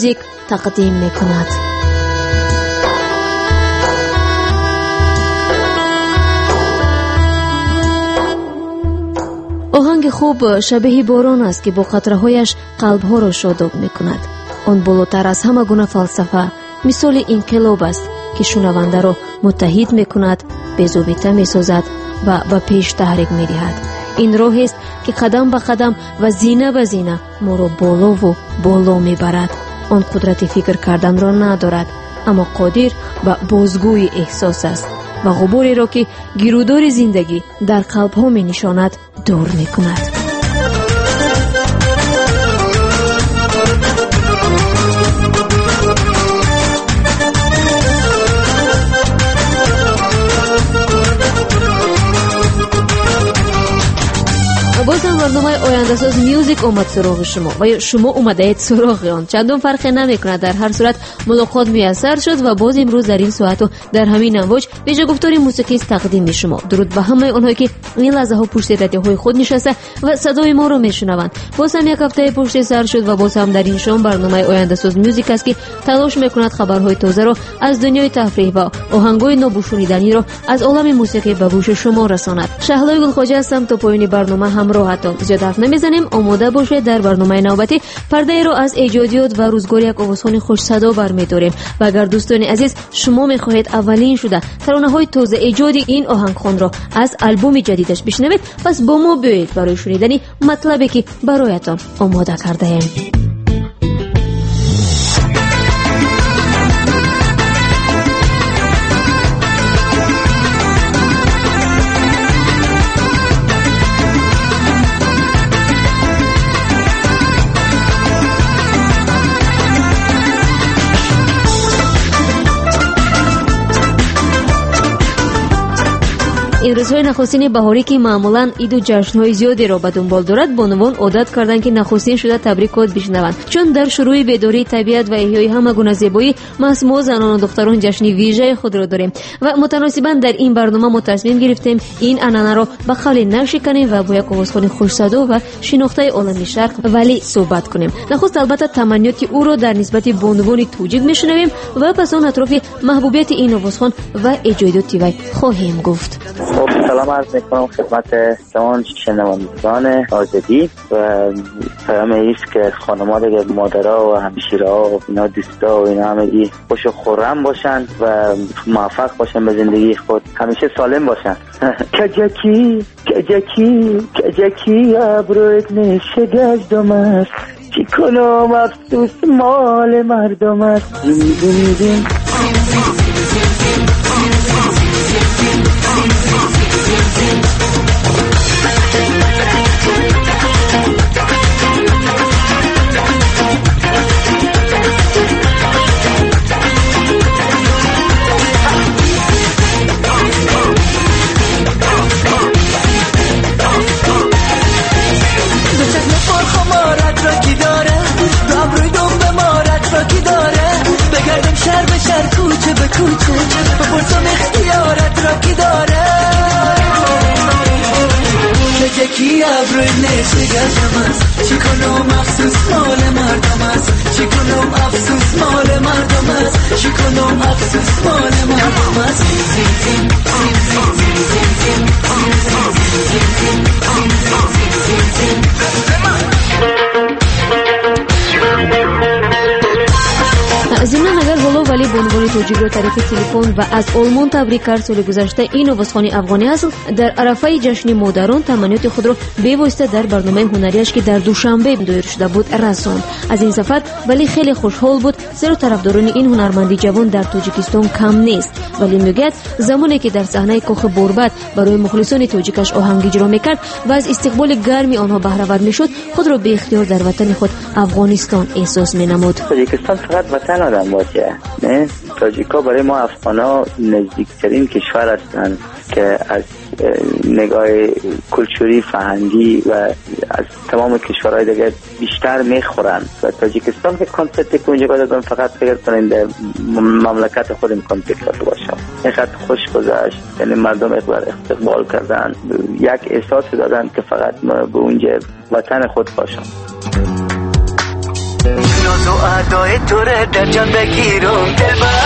میوزیک تقدیم میکند. آهنگ خوب شبیه باران است که با قطره‌هایش قلب‌ها را شاداب می‌کند. آن بالاتر از همه گونه فلسفه مثال انقلاب است که شنونده را متحد می‌کند، بزوبیته می‌سازد و به پیش تحریک می‌دهد. این راه است که قدم به قدم و زینه به زینه ما را بالا و بالا می‌برد. آن قدرت فکر کردن را ندارد، اما قادر به بازگوی احساس است و غباری را که گیرودار زندگی در قلب‌ها می‌نشاند دور می‌کند. بازم برنامه آینده ساز میوزیک اومد سراغ شما و یا شما اومده اید سراغ آن. چندان فرقی نمیکنه، در هر صورت ملاقات میسر شد و باز امروز در این ساعت و در همین امواج ویژه گفتار موسیقی است تقدیم به شما. درود به همه اونهایی که این لحظه ها پشت رادیوهای خود نشسته و صدای ما رو میشنوند. باز هم یک هفته پشت سر شد و باز هم در این شام برنامه آینده ساز میوزیک است که تلاش میکند خبرهای تازه رو از دنیای تفریح و آهنگای نابوشونیدنی رو از عالم موسیقی به گوش شما رساند. شهلای گلخواجه هستم تا پایان برنامه همراهتون. زیاد حرف نمیزنیم، آماده باشید. در برنامه نوبتی پرده رو از ایجادیات و روزگار یک آوازخوان خوش صدا برمی‌داریم و اگر دوستان عزیز شما می‌خواهید اولین شده ترانه‌های تازه ایجادی این آهنگخوان را از آلبوم جدیدش بشنوید، پس با ما بیایید برای شنیدن مطلبی که برایتان آماده کرده‌ایم. این روزهای نخستین بهاری که معمولاً عید و جشن‌های زیادی را به دنبال دارد، بانوان عادت کردند که نخستین شده تبریکات بشنوند، چون در شروع بیداری طبیعت و احیای همه گونه زیبایی ما زنان و دختران جشن ویژه خود را داریم و متناسباً در این برنامه ما تصمیم گرفتیم این عنعنه را به خالی نشکنیم و با یک آوازخوان خوش صدا و شناخته عالم شرق ولی صحبت کنیم. نخست البته تمنیات او را در نسبت بانوان توجیه میشنویم و پس آن اطراف محبوبیت این آوازخوان و ایجادات وی خواهیم گفت. سلام عرض میکنم خدمت تمام شنوندگان آزادی و پیام ایست که خانم‌ها دیگه مادرها و همشیرها و اینا دوستا و اینا همگی خوش و خرم باشن و موفق باشن به زندگی خود، همیشه سالم باشن. کجکی کجکی کجکی ابروت نشه گشتم است، چی کنم افسوس مال مردم است. شهر به شهر کوچه به کوچه بپرسم اختیارت را کی داره، که یکی ابروی نشه گشتم است، چی کنم افسوس مال مردم است، چی کنم افسوس مال مردم است، چی کنم افسوس مال مردم است. ضمن اگر حالا ولی به عنوان توجیه را طریق تلفن و از آلمان تبریک کرد سال گذشته این آوازخوان افغانی اصل در عرفه جشن مادران تمنیات خود را به واسطه در برنامه هنریش که در دوشنبه دایر شده بود رساند. از این سفر ولی خیلی خوشحال بود، زیرا طرفداران این هنرمندی جوان در تاجیکستان کم نیست، ولی میگه زمانی که در صحنه کاخ بوربت برای مخلصان تاجیکش آهنگ اجرا میکرد و از استقبال گرمی آنها بهره ور میشد، خود را به اختیار در وطن خود افغانستان احساس مینمود. تاجیکستان فقط وطن آدم باشه، نه؟ تاجیکا برای ما افغانا نزدیکترین کشور هستند که از نگاه کلچوری فرهنگی و از تمام کشورهای دیگه بیشتر میخورن و تاجیکستان که کنسرتی که اونجا دادن فقط فکر کنین در مملکت خود امکان تکرار باشه. اینقدر خوش گذشت، یعنی مردم استقبال کردن، یک احساس دادن که فقط به اونجا وطن خود باشن. ناز و ادای تو رو در جان بگیرم دلبر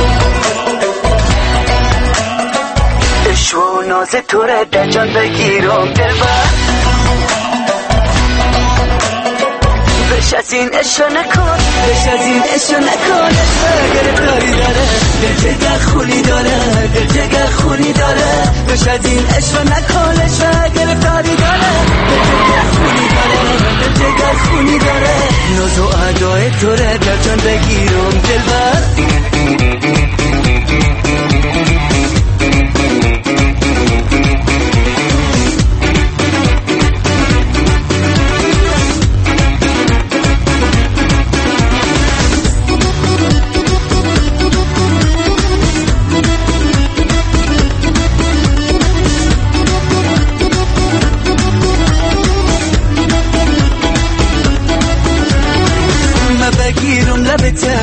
عشق و ناز تو رو در جان بگیرم دلبر بش از این عشق نکن بش از این عشق نکن گرفتاری داره دل جگر خونی داره دل جگر خونی داره بش از این عشق نکن عشق گرفتاری داره دل جگر خونی داره دل جگر خونی داره ناز و ادای تو رو در جان بگیرم دلبر بگیرم لبته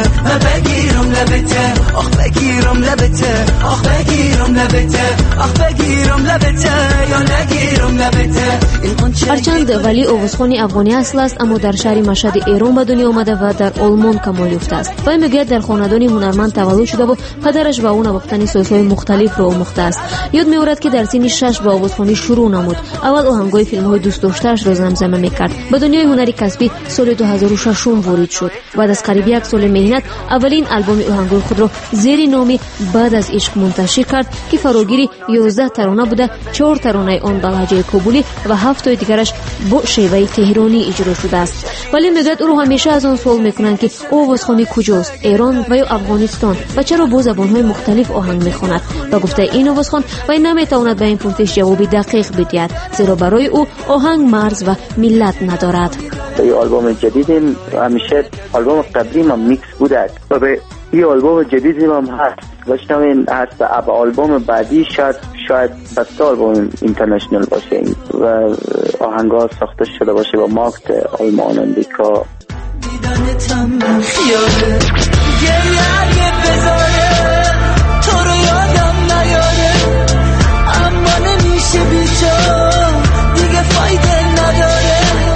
آخ بگیرم لبته آخ بگیرم لبته آخ بگیرم لبته یا نگیرم لبته. هرچند ولی اوزخانی افغانی اصل است اما در شهر مشهد ایران به دنیا آمده و در آلمان کمال یافته است. وی میگوید در خاندان هنرمند تولد شده و پدرش با او نواختن سازهای مختلف را آموخته است. یاد می‌آورد که در سن 6 با اوزخانی شروع نمود. اول آهنگای فیلم‌های دوست داشته‌اش را زمزمه می‌کرد. به دنیای هنری کسبی سال 2006 وارد شد. بعد از قریب یک سال مهنت اولین آلبوم آهنگای خود را زیر نام بعد از عشق منتشر کرد که فراگیری 11 ترانه بوده، 4 ترانه آن با لهجه کابلی و 7 تا دیگرش با شیوه تهرانی اجرا شده است. ولی میگوید او را همیشه از آن سوال میکنند که اوزخانی کجاست، ایران و یا افغانستان و چرا با زبانهای مختلف آهنگ میخواند. و گفته این اوزخان و این نمیتواند به این پرسش جوابی دقیق بدهد زیرا برای او آهنگ مرز و ملت ندارد. این آلبوم جدید همیشه آلبوم قبلی ما میکس بوده و به این آلبوم جدید هم هست داشتم این هست آلبوم بعدی شاید بسته آلبوم اینترنشنال باشه و آهنگا ساخته شده باشه با ماکت آلمان امریکا. دیدنتم خیاله گریه بذاره تو رو یادم نیاره اما نمیشه بیجا دیگه فایده نداره.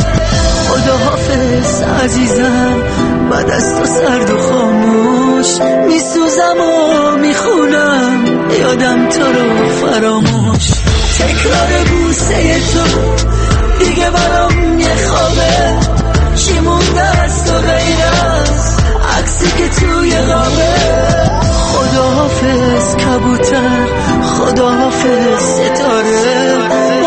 خداحافظ عزیزم بعد از تو سرد و خاموش میسوزم و میخونم یادم تو رو فراموش. تکرار بوسه تو دیگه برام یه خوابه چی مونده از تو غیر از عکسی که توی غابه. خداحافظ کبوتر خداحافظ ستاره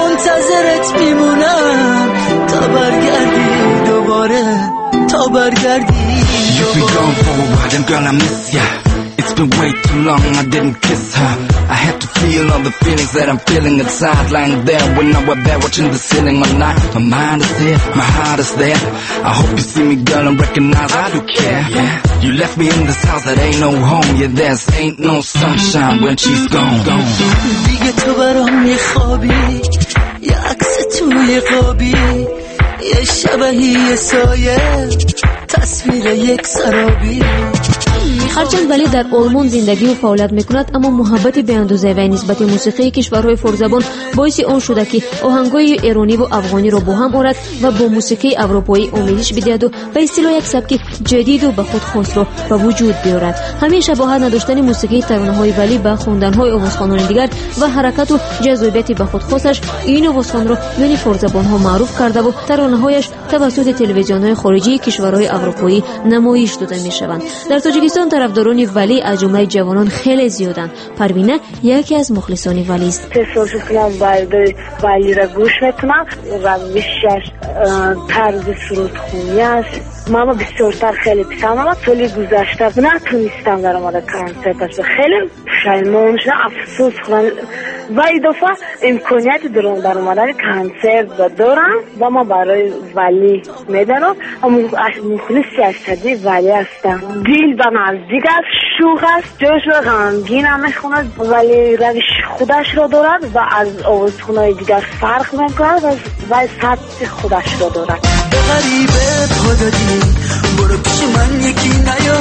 منتظرت میمونم تا برگردی دوباره تا برگردی. You've been gone for a while and girl I miss ya. It's been way too long I didn't kiss her. I had to feel all the feelings that I'm feeling inside. Lying there when I was there watching the ceiling all night. My mind is here, my heart is there. I hope you see me girl and recognize I do care. Yeah. You left me in this house that ain't no home. Yeah, there's ain't no sunshine when she's gone. دیگه تو برام یه خوابی یه عکس توی قابی یه شبهی یه سایه تصویر یک سرابی. هرچند ولی در آلمان زندگی و فعالیت میکند اما محبت به اندازه و نسبت موسیقی کشورهای فرزبان باعث آن شده که آهنگای ایرانی و افغانی را با هم آورد و با موسیقی اروپایی آمیزش بدهد و به اصطلاح یک سبک جدید و به خود خاص را به وجود بیاورد. همین شباهت نداشتن موسیقی ترانه‌های ولی با خواندن‌های اوزخانان دیگر و حرکت و جذابیت به خود خاصش این اوزخان را یعنی فرزبان‌ها معروف کرده و ترانه‌هایش توسط تلویزیون‌های خارجی کشورهای اروپایی نمایش داده می‌شوند. در تاجیکستان طرفداران ولی از جمله جوانان خیلی زیادند. پروینه یکی از مخلصان ولی است. سرسوسلام ولی را گوش میکنم و بیشتر طرز سرودخونی است. ماما بسیارتر خیلی پیشم سالی گذشته نتونستم در مورد کنسرتش خیلی پشیمان شدم افسوس کنم و این دفعه امکانیت در مورد کنسرت دارم و ما برای ولی میدنم اما مخلصی اشتدی ولی هستم. دل به نزدیک است، شوخ است، جوش و غمگین هم میخوند ولی روش خودش را دارد و از آوازخونهای دیگر فرق میکند و سطح خودش را دارد. غریبه پادادی برو پیش من یکی نیا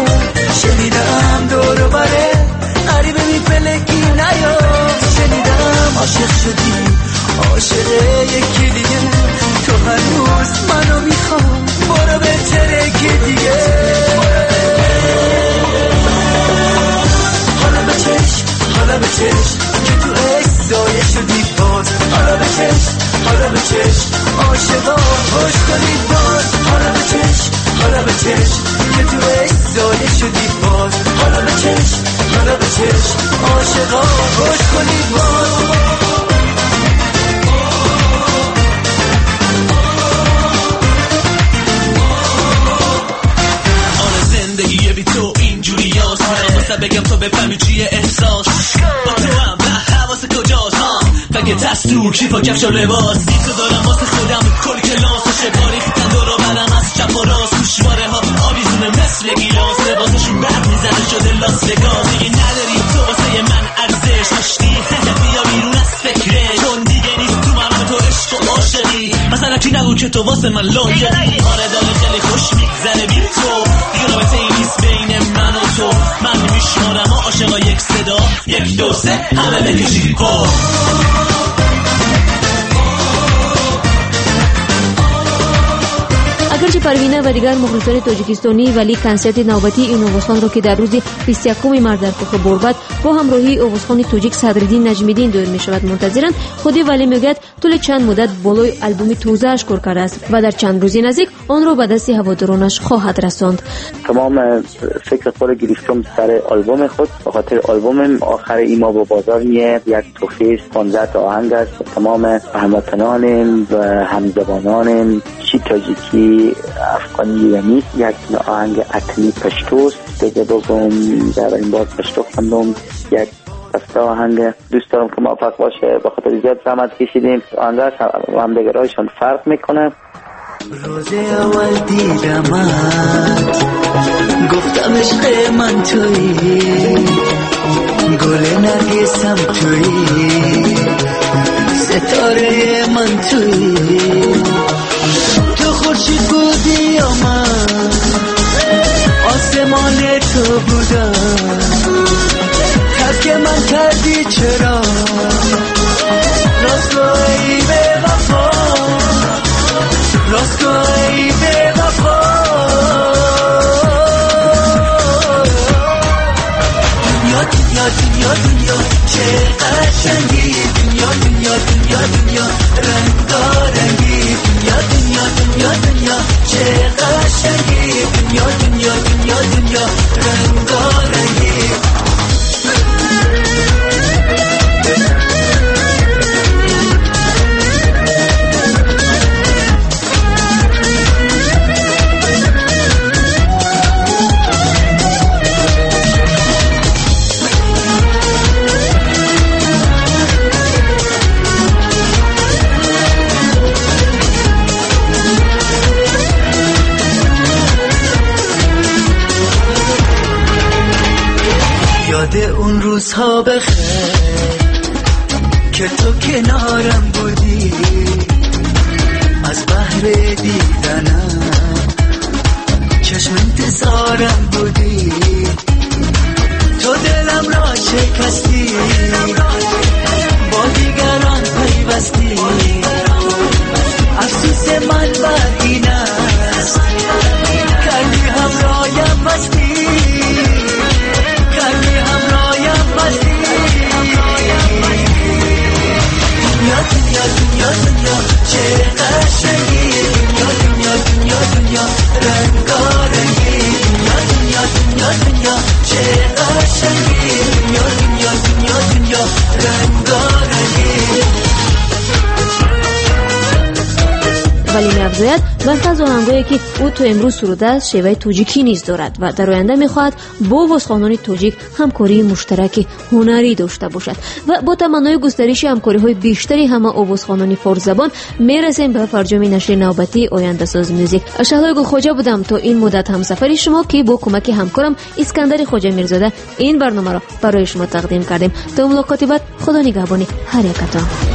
شنیدم دور بره غریبه میپلکی نیا شنیدم عاشق شدی عاشق یکی دیگه تو هنوز منو میخوام برو بهتره که دیگه زایه شدی باز. حالا به چشم عاشقا خوش کنید باز. زندگی بی تو اینجوری هست، من واسه بگم تو بفهمی چیه احساس. با تو هم به حواس کجاست ها، فکر دست تو کیفا کفش و لباس. این تو دارم واسه خودم کل کلاس و شکاری ریختن دور و برم از چپ و راست. گوشواره ها آویزونه مثل گیلاس، لباسشون برق میزنه شده لاس وگاس. دیگه نداری تو واسه من ارزش، داشتی بیا بیرون از فکرش، چون دیگه نیست تو من تو عشق و عاشقی. مثلا کی نگو که تو واسه من لایقی. آره داره خیلی خوش میگذره بی تو، دیگه رابطه ای نیست بین من و تو. من میشمارم عاشقا یک صدا، 1 2 3 همه بکشید پا. اگرچه پروینه و دیگر مخلصان تاجیکستانی ولی کنسرت نوبتی این اوغوزخان را که در روز 21 مارس در کوه برباد با همراهی اوغوزخان تاجیک صدرالدین نجمیدین دایر می شود منتظرند، خودی ولی میگوید طول چند مدت بالای البوم تازه‌اش کار کرده است و در چند روزی نزدیک آن را به دست هوادارانش خواهد رساند. تمام فکر خود گرفتم سر آلبوم خود، به خاطر آلبوم آخر ایما با بازار میه یک توفیق 15 آهنگ است. تمام هموطنان و همزبانان چی تاجیکی افغانی ایرانی یک آهنگ اصلی پشتوست دیگه بگم در این باز پشتو خواندم یک بسته آهنگ. دوست دارم که موفق باشه، به خاطر زیاد زحمت کشیدیم. آهنگاش هم دیگرایشان فرق میکنه. روز اول دیدمت گفتم عشق من تویی، گل نرگسم تویی، ستاره من تویی. تو خورشید بودی یا من آسمان تو بودم، ترک من کردی چرا راست گویی به وفا، راست گویی به وفا. دنیا دنیا دنیا دنیا چه قشنگی، دنیا دنیا دنیا دنیا رنگارنگی، دنیا دنیا دنیا دنیا چه قشنگی، دنیا دنیا دنیا دنیا رنگارنگی. اون روزها بخیر که تو کنارم بودی، از بحر دیدنم چشم انتظارم بودی. تو دلم را شکستی، با دیگران پیوستی. افسوس من بر این است کردی همرایم مستی، کردی همرایم مستی. دنیا دنیا دنیا دنیا چه قشنگی، دنیا دنیا دنیا دنیا رنگارنگی، دنیا دنیا دنیا دنیا چه قشنگی، دنیا دنیا دنیا دنیا رنگارنگی. ولی می‌افزاید بسته از آهنگایی که او تو امروز سروده است شیوه توجیکی نیز دارد و در آینده می‌خواهد با واسخوانان توجیک همکاری مشترک هنری داشته باشد و با تمنای گسترش همکاری‌های بیشتری همه آوازخوانان فارسی زبان میرسیم به فرجام نشر نوبتی آینده ساز میوزیک. شهلا گل خواجه بودم تا این مدت همسفر شما که با کمک همکارم اسکندر خواجه میرزاده این برنامه را برای شما تقدیم کردیم. تا ملاقات بعد خدا نگهبان هر یکتان.